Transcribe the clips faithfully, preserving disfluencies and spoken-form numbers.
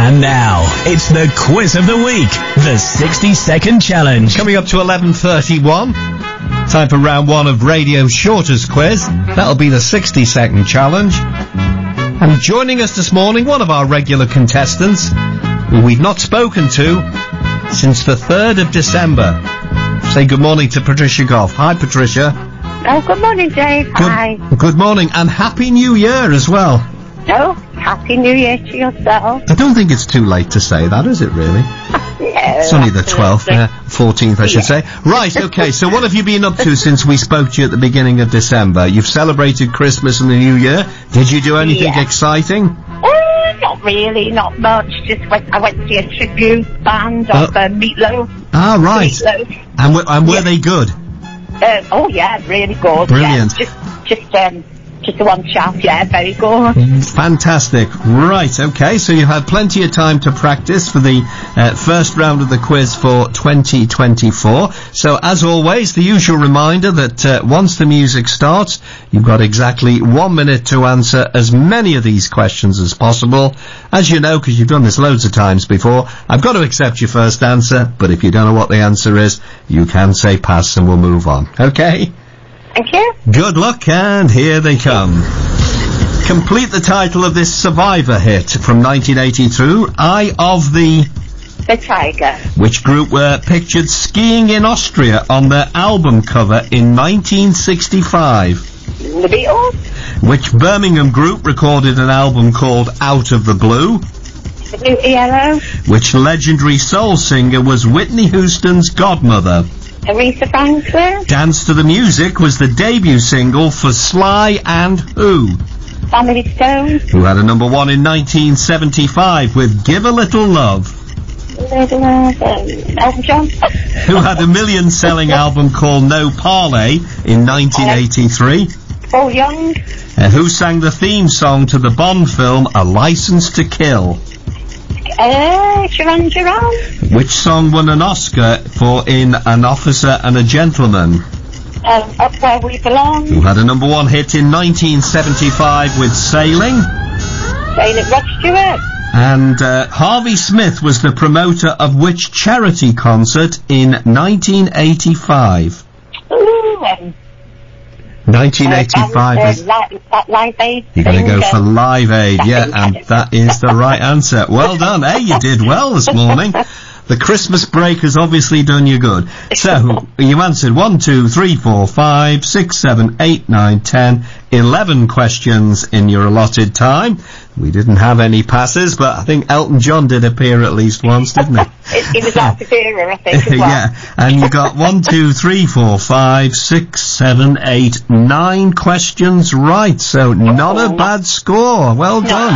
And now, it's the quiz of the week, the sixty second challenge. Coming up to eleven thirty-one. Time for round one of Radio's shortest quiz. That'll be the sixty second challenge. And joining us this morning, one of our regular contestants, who we've not spoken to since the third of December. Say good morning to Patricia Goff. Hi, Patricia. Oh, good morning, Dave. Good, Hi. Good morning, and Happy New Year as well. Oh, Happy New Year to yourself. I don't think it's too late to say that, is it, really? No, It's only the twelfth, uh, fourteenth, I should Yeah. say. Right, okay, so what have you been up to since we spoke to you at the beginning of December? You've celebrated Christmas and the New Year. Did you do anything Yeah. exciting? Oh, not really, not much. Just went, I went to see a tribute band of Oh. uh, Meatloaf. Ah, right. Meatloaf. And, w- and were Yeah. they good? Uh, oh, yeah, really good. Brilliant. Yeah, just, just, um, just the one chap, yeah, very good. Fantastic. Right, okay, so you had plenty of time to practice for the uh, first round of the quiz for twenty twenty-four. So, as always, the usual reminder that uh, once the music starts, you've got exactly one minute to answer as many of these questions as possible. As you know, because you've done this loads of times before, I've got to accept your first answer, but if you don't know what the answer is, you can say pass and we'll move on. Okay? Thank you. Good luck, and here they come. Complete the title of this Survivor hit from nineteen eighty-two, Eye of the... The Tiger. Which group were pictured skiing in Austria on their album cover in nineteen sixty-five? The Beatles. Which Birmingham group recorded an album called Out of the Blue? The Blue Yellow. Which legendary soul singer was Whitney Houston's godmother? Aretha Franklin. Dance to the Music was the debut single for Sly and who? Family Stone. Who had a number one in nineteen seventy-five with Give a Little Love? Little, uh, um, Elton John. Who had a million-selling album called No Parley in nineteen eighty-three? Paul Young. Uh, who sang the theme song to the Bond film A License to Kill? Uh, Sharon Duran. Which song won an Oscar for In An Officer and a Gentleman? Um, Up Where We Belong. Who had a number one hit in nineteen seventy-five with Sailing? Sailing Rod Stewart. And uh, Harvey Smith was the promoter of which charity concert in nineteen eighty-five? Ooh, um, nineteen eighty-five uh, is... li- that Live Aid. You're going to go thing, for um, Live Aid, yeah, and that is the right answer. Well done. Hey, you did well this morning. The Christmas break has obviously done you good. So, you answered one, two, three, four, five, six, seven, eight, nine, ten, eleven questions in your allotted time. We didn't have any passes, but I think Elton John did appear at least once, didn't he? It, it was out of era, I think, as well. Yeah, and you got one, two, three, four, five, six, seven, eight, nine questions right. So not a bad score. Well done.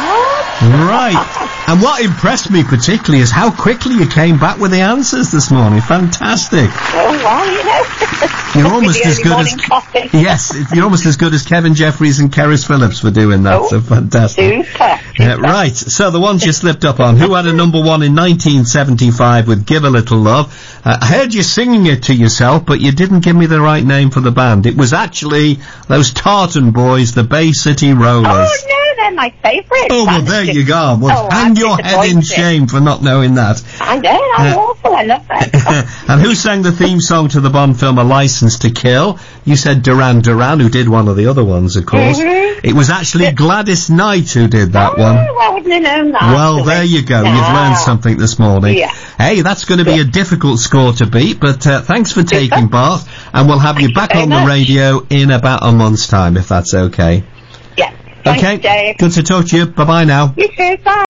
Right. And what impressed me particularly is how quickly you came back with the answers this morning. Fantastic. Oh, well, you know. You're almost as good as... Coffee. Yes, you're almost as good as Kevin Jeffries and Keris Phillips for doing that. Oh, so fantastic. Super. Uh, right, so the ones you slipped up on. Who had a number one in nineteen seventy-five with Give a Little Love? Uh, I heard you singing it to yourself, but you didn't give me the right name for the band. It was actually those Tartan Boys, the Bay City Rollers. Oh, no, they're my favourite. Oh, well, there you go. Well, oh, hang I'm your head in disappointed. shame for not knowing that. I know, I'm Uh, awful, I love that. And who sang the theme song to the Bond film A License to Kill? You said Duran Duran, who did one of the other ones, of course. Mhm. It was actually Gladys Knight who did that oh, one. I wouldn't have known that. Well, actually. there you go. No. You've learned something this morning. Yeah. Hey, that's going to be a difficult score to beat, but uh, thanks for taking part, and we'll have you Thank back you very on the much. radio in about a month's time, if that's okay. Yeah. Thanks, Okay, Dave. good to talk to you. Bye-bye now. You too, bye.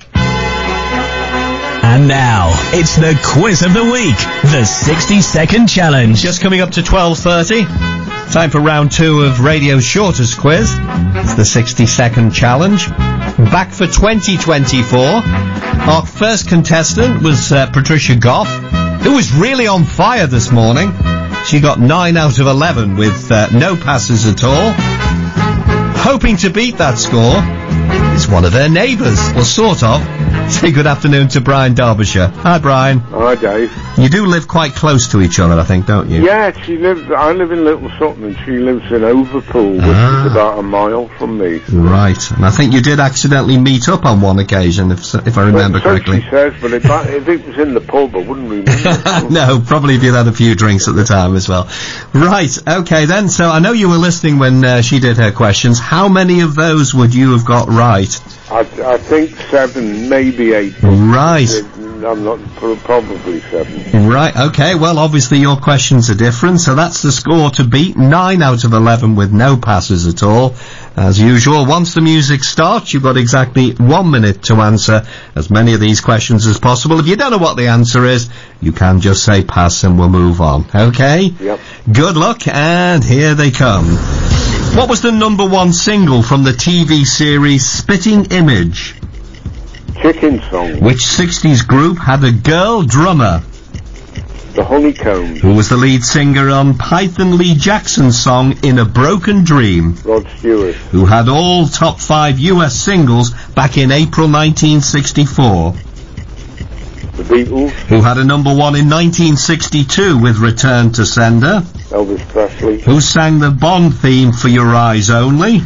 And now, it's the quiz of the week, the sixty second challenge. Just coming up to twelve thirty. Time for round two of radio's shortest quiz. It's the sixty second challenge. Back for twenty twenty-four. Our first contestant was uh, Patricia Goff, who was really on fire this morning. She got nine out of eleven with uh, no passes at all. Hoping to beat that score is one of her neighbours, well, sort of. Say good afternoon to Brian Derbyshire. Hi, Brian. Hi, Dave. You do live quite close to each other, I think, don't you? Yeah, she lives. I live in Little Sutton, and she lives in Overpool, which Ah. is about a mile from me. Right, and I think you did accidentally meet up on one occasion, if if I remember Well, so correctly. she says, but if, I, if it was in the pub, I wouldn't remember. No, probably if you'd had a few drinks at the time as well. Right, okay then, so I know you were listening when uh, she did her questions. How many of those would you have got right? I, I think seven, maybe eight. Right. I'm not, probably seven. Right, okay, well obviously your questions are different, so that's the score to beat. nine out of eleven with no passes at all. As usual, once the music starts, you've got exactly one minute to answer as many of these questions as possible. If you don't know what the answer is, you can just say pass and we'll move on, okay? Yep. Good luck, and here they come. What was the number one single from the T V series Spitting Image? Chicken Song. Which sixties group had a girl drummer? The Honeycomb. Who was the lead singer on Python Lee Jackson's song In a Broken Dream? Rod Stewart. Who had all top five U S singles back in April nineteen sixty-four? The Beatles. Who had a number one in nineteen sixty-two with Return to Sender? Elvis Presley. Who sang the Bond theme for Your Eyes Only?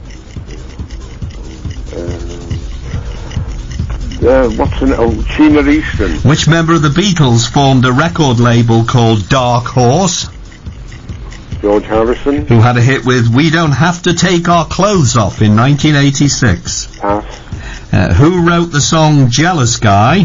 Uh, what's an oh, Sheena Easton. Which member of the Beatles formed a record label called Dark Horse? George Harrison. Who had a hit with We Don't Have to Take Our Clothes Off in nineteen eighty-six? Pass. Uh, who wrote the song Jealous Guy?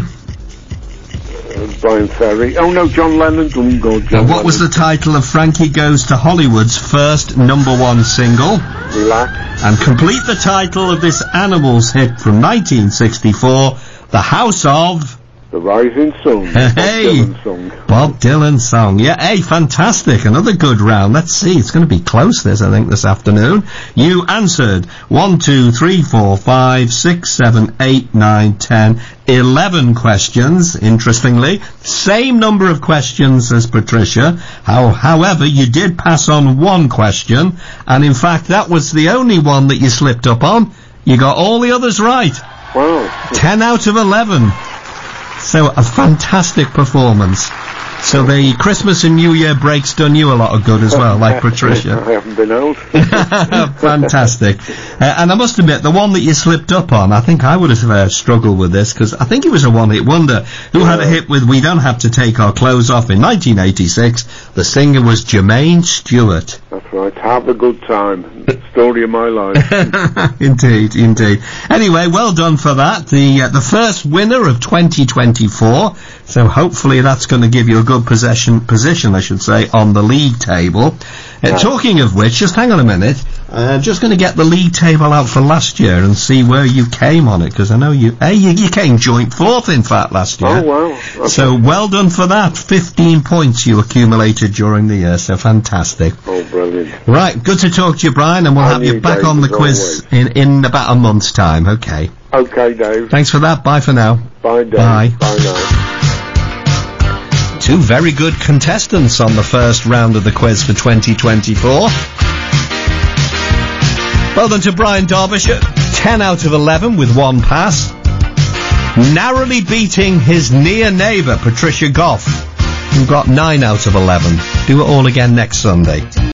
Uh, Brian Ferry. Oh no, John Lennon. Oh, God, John Uh, what was the title of Frankie Goes to Hollywood's first number one single? Relax. And complete the title of this Animals hit from nineteen sixty-four, The House of... The Rising Sun. Hey! Bob Dylan song. Bob Dylan song. Yeah, hey, fantastic. Another good round. Let's see. It's going to be close, this, I think, this afternoon. You answered one, two, three, four, five, six, seven, eight, nine, ten, eleven questions, interestingly. Same number of questions as Patricia. How, however, you did pass on one question, and in fact, that was the only one that you slipped up on. You got all the others right. Wow. ten out of eleven. So, a fantastic performance. So the Christmas and New Year break's done you a lot of good as well, like Patricia. I haven't been out. Fantastic. Uh, and I must admit, the one that you slipped up on, I think I would have uh, struggled with this, because I think it was a one-hit wonder. Who had a hit with We Don't Have to Take Our Clothes Off in nineteen eighty-six? The singer was Jermaine Stewart. That's right. Have a good time. Story of my life. Indeed, indeed. Anyway, well done for that. The uh, the first winner of twenty twenty-four. So hopefully that's going to give you a good possession, position, I should say, on the league table. Uh, talking of which, just hang on a minute. I'm just going to get the league table out for last year and see where you came on it, because I know you, hey, you, you came joint fourth, in fact, last year. Oh, wow. Okay. So well done for that. fifteen points you accumulated during the year, so fantastic. Oh, brilliant. Right, good to talk to you, Brian, and we'll And have you you, back Dave, on the as quiz in, in about a month's time, okay? Okay, Dave. Thanks for that, bye for now. Bye, Dave. Bye. Bye now. Two very good contestants on the first round of the quiz for twenty twenty-four. Well done to Brian Derbyshire, ten out of eleven with one pass. Narrowly beating his near neighbour, Patricia Goff, who got nine out of eleven. Do it all again next Sunday.